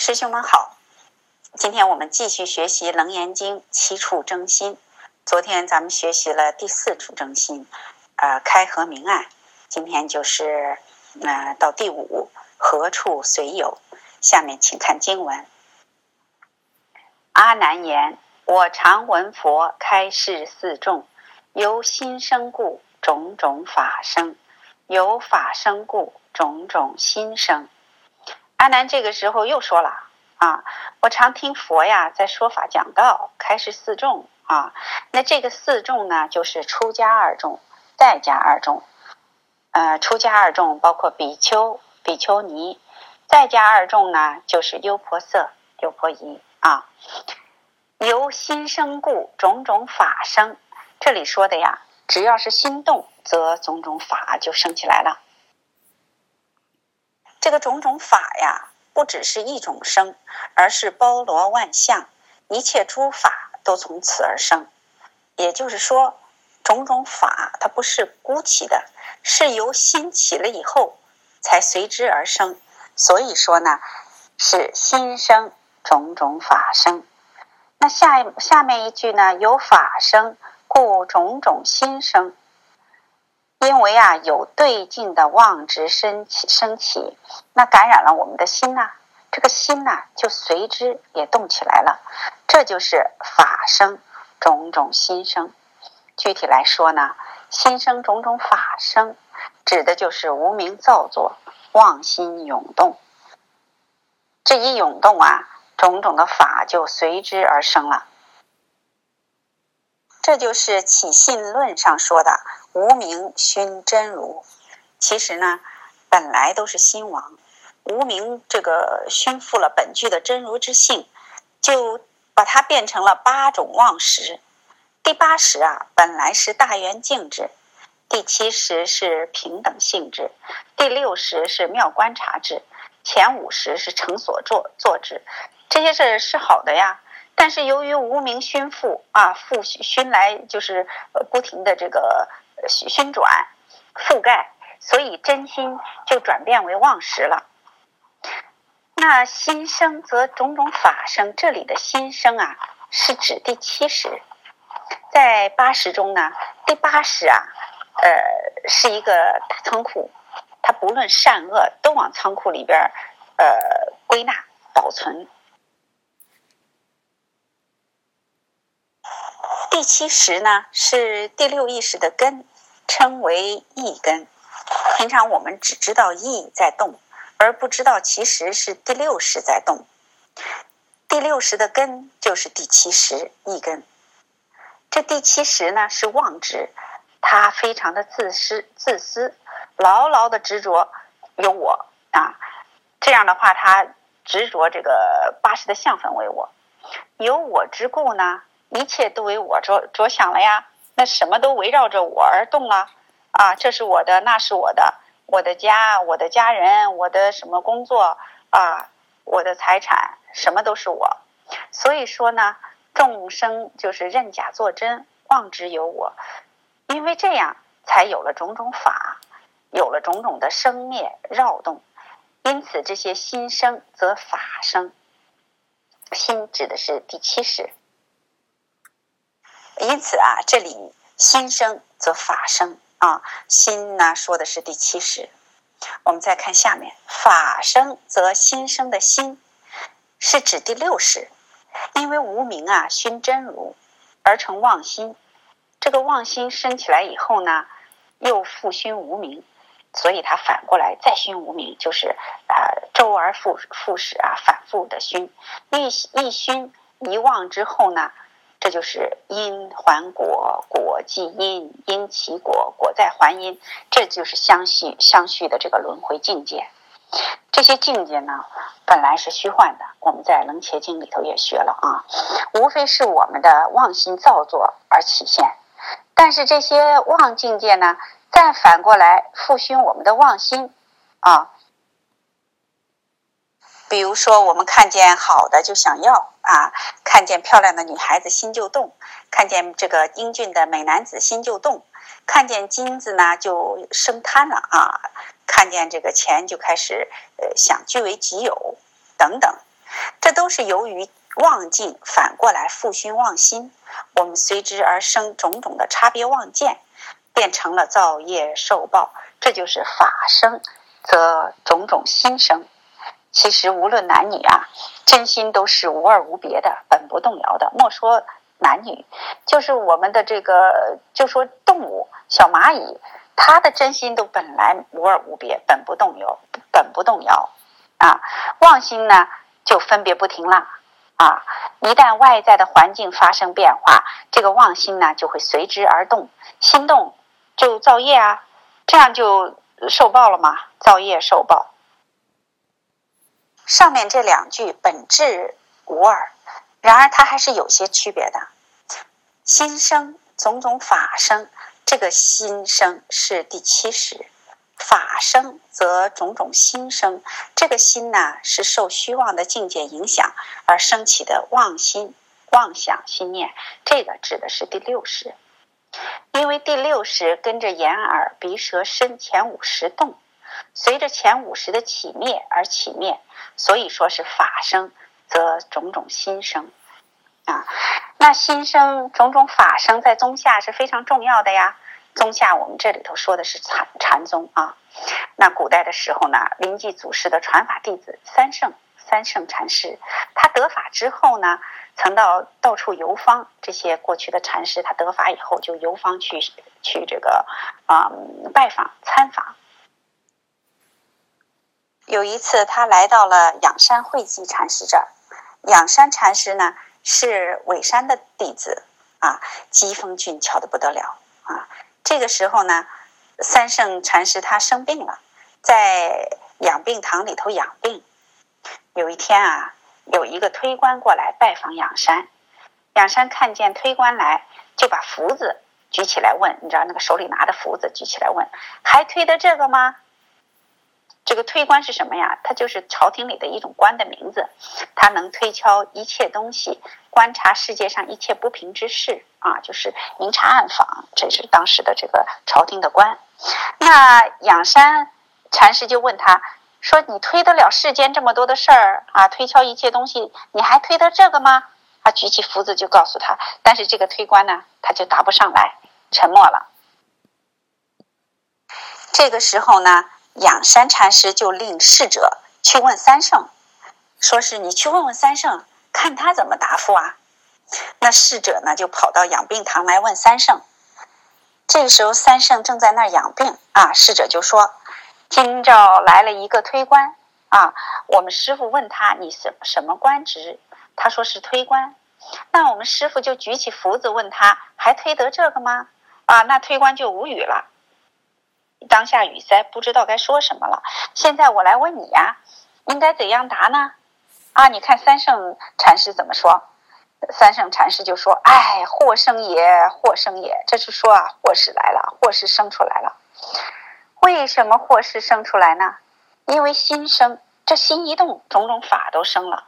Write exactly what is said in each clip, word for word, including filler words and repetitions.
师兄们好，今天我们继续学习《楞严经》七处征心。昨天咱们学习了第四处征心，呃，开合明暗。今天就是呃到第五，何处随有。下面请看经文。阿难言：我常闻佛开示四众，由心生故，种种法生；由法生故，种种心生。阿难这个时候又说了啊，我常听佛呀在说法讲道，开示四众啊。那这个四众呢，就是出家二众、在家二众。呃，出家二众包括比丘、比丘尼，在家二众呢，就是优婆塞、优婆夷啊。由心生故，种种法生。这里说的呀，只要是心动，则种种法就生起来了。这个种种法呀，不只是一种生，而是包罗万象，一切诸法都从此而生。也就是说，种种法它不是孤起的，是由心起了以后才随之而生。所以说呢，是心生，种种法生。那下下面一句呢，有法生，故种种心生。因为啊，有对境的妄执升起，升起，那感染了我们的心呐、啊，这个心呐、啊、就随之也动起来了，这就是法生，种种心生。具体来说呢，心生种种法生，指的就是无明造作，妄心涌动。这一涌动啊，种种的法就随之而生了。这就是起信论上说的无明熏真如。其实呢，本来都是心王，无明这个熏覆了本具的真如之性，就把它变成了八种妄识。第八识啊，本来是大圆净智；第七识是平等性质；第六识是妙观察智；前五识是成所作作智。这些是是好的呀。但是由于无明熏覆啊，覆熏来就是不停的这个熏转覆盖，所以真心就转变为妄识了。那心生则种种法生，这里的心生啊，是指第七识。在八识中呢，第八识啊，呃，是一个大仓库，它不论善恶都往仓库里边呃归纳保存。第七识呢，是第六意识的根，称为意根。平常我们只知道意在动，而不知道其实是第六识在动。第六识的根就是第七识意根。这第七识呢，是妄执，它非常的自私，自私，牢牢的执着有我啊。这样的话，它执着这个八识的相分为我，有我之故呢，一切都为我着着想了呀，那什么都围绕着我而动了啊，这是我的，那是我的，我的家，我的家人，我的什么工作啊，我的财产，什么都是我。所以说呢，众生就是认假作真，妄执有我，因为这样才有了种种法，有了种种的生灭扰动，因此这些心生则法生。心指的是第七识。因此啊，这里心生则法生啊，心呢说的是第七识。我们再看下面，法生则心生的心是指第六识，因为无明啊熏真如而成妄心，这个妄心生起来以后呢，又复熏无明，所以它反过来再熏无明，就是呃周而复复始啊，反复的熏，一一熏一忘之后呢，这就是因还果，果即因，因起果，果再还因，这就是相续相续的这个轮回境界。这些境界呢，本来是虚幻的，我们在楞伽经里头也学了啊，无非是我们的妄心造作而起现。但是这些妄境界呢，再反过来复熏我们的妄心啊。比如说我们看见好的就想要啊，看见漂亮的女孩子心就动，看见这个英俊的美男子心就动，看见金子呢就生贪了啊，看见这个钱就开始呃想据为己有等等。 这都是由于妄境反过来复熏妄心，我们随之而生种种的差别妄见，变成了造业受报。这就是法生则种种心生。其实无论男女啊，真心都是无二无别的，本不动摇的。莫说男女，就是我们的这个，就说动物小蚂蚁，它的真心都本来无二无别，本不动摇，本不动摇啊。妄心呢就分别不停了啊。一旦外在的环境发生变化，这个妄心呢就会随之而动，心动就造业啊，这样就受报了嘛，造业受报。上面这两句本质无二，然而它还是有些区别的。心生种种法生，这个心生是第七识，法生则种种心生，这个心呢是受虚妄的境界影响而升起的妄心、妄想心念，这个指的是第六识。因为第六识跟着眼耳鼻舌身前五识动，随着前五识的起灭而起灭，所以说是法生则种种心生啊。那心生种种法生在宗下是非常重要的呀。宗下我们这里头说的是禅禅宗啊。那古代的时候呢，临济祖师的传法弟子三圣三圣禅师，他得法之后呢，曾到到处游方，这些过去的禅师他得法以后就游方去去这个啊、嗯、拜访参访。有一次他来到了仰山慧寂禅师这儿，仰山禅师呢是尾山的弟子啊，机锋俊俏的不得了啊。这个时候呢，三圣禅师他生病了，在养病堂里头养病。有一天啊，有一个推官过来拜访仰山，仰山看见推官来，就把符子举起来问，你知道那个手里拿的符子举起来问，还推得这个吗？这个推官是什么呀？他就是朝廷里的一种官的名字，他能推敲一切东西，观察世界上一切不平之事啊，就是明察暗访，这是当时的这个朝廷的官。那仰山禅师就问他说，你推得了世间这么多的事儿啊，推敲一切东西，你还推得这个吗？他举起符子就告诉他，但是这个推官呢，他就答不上来，沉默了。这个时候呢，仰山禅师就令侍者去问三圣，说是你去问问三圣，看他怎么答复啊。那侍者呢就跑到养病堂来问三圣。这个时候三圣正在那儿养病啊，侍者就说，今朝来了一个推官啊，我们师父问他你什什么官职，他说是推官。那我们师父就举起符子问他，还推得这个吗？啊，那推官就无语了，当下语塞，不知道该说什么了。现在我来问你呀，应该怎样答呢？啊，你看三圣禅师怎么说？三圣禅师就说，哎，祸生也，祸生也，这是说啊，祸事来了，祸事生出来了。为什么祸事生出来呢？因为心生，这心一动，种种法都生了。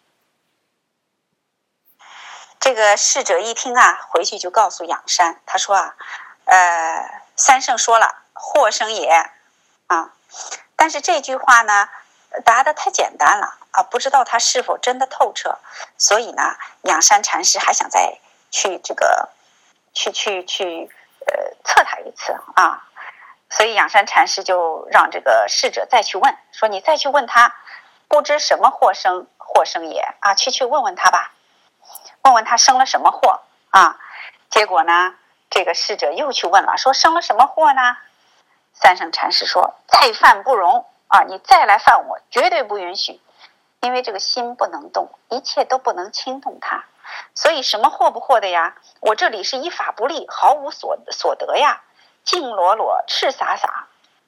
这个侍者一听啊，回去就告诉仰山，他说啊，呃，三圣说了，祸生也啊，但是这句话呢答得太简单了啊，不知道他是否真的透彻，所以呢，仰山禅师还想再去这个去去去呃测他一次啊，所以仰山禅师就让这个侍者再去问，说你再去问他，不知什么祸生，祸生也啊，去去问问他吧，问问他生了什么祸啊。结果呢，这个侍者又去问了，说生了什么祸呢？三圣禅师说，再犯不容啊，你再来犯我，绝对不允许。因为这个心不能动，一切都不能轻动它，所以什么祸不祸的呀？我这里是依法不立，毫无所所得呀，净裸裸，赤洒洒。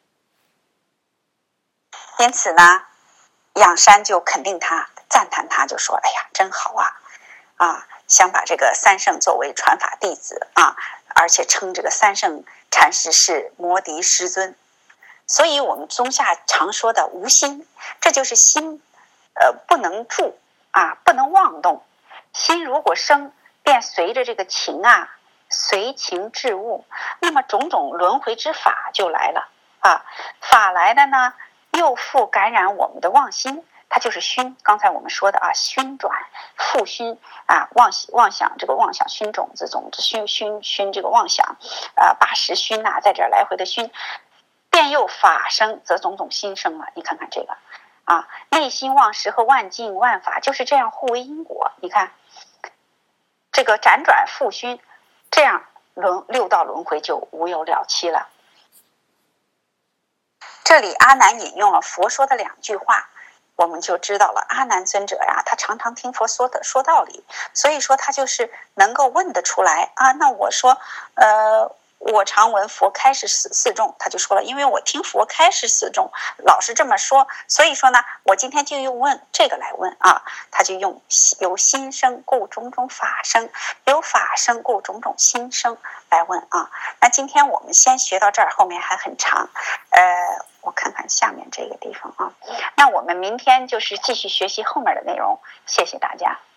因此呢，仰山就肯定他，赞叹他，就说，哎呀，真好啊啊，想把这个三圣作为传法弟子啊，而且称这个三圣禅师是摩敌师尊。所以我们宗下常说的无心，这就是心呃不能住啊，不能妄动。心如果生，便随着这个情啊，随情致物，那么种种轮回之法就来了啊。法来的呢，又复感染我们的妄心， 它就是熏。刚才我们说的啊，熏转复熏啊，妄妄想这个妄想熏种子，种子熏熏熏这个妄想啊，把识熏呐、啊，在这儿来回的熏，便又法生，则种种心生了。你看看这个啊，内心忘识和万境万法就是这样互为因果。你看这个辗转复熏，这样轮六道轮回就无有了期了。这里阿难引用了佛说的两句话，我们就知道了阿难尊者呀，他常常听佛说的说道理，所以说他就是能够问得出来啊。那我说，呃，我常闻佛开示四四众，他就说了，因为我听佛开示四众，老是这么说，所以说呢，我今天就用问这个来问啊。他就用由心生故种种法生，由法生故种种心生来问啊。那今天我们先学到这儿，后面还很长，呃。我看看下面这个地方啊，那我们明天就是继续学习后面的内容，谢谢大家。